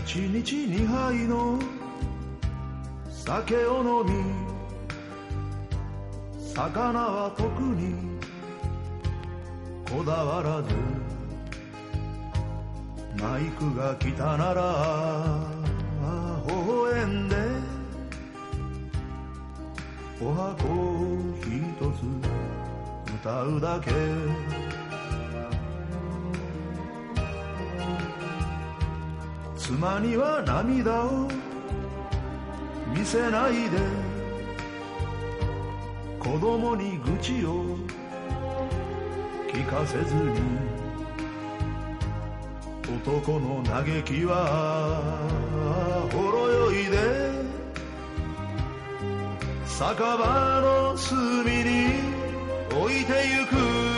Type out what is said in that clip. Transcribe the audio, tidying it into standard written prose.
一日二杯の酒を飲み、魚は特にこだわらず、マイクが来たなら微笑んでお箱一つ歌うだけ。妻には涙を見せないで、子供に愚痴を聞かせずに、男の嘆きはほろ酔いで酒場の隅に置いてゆく。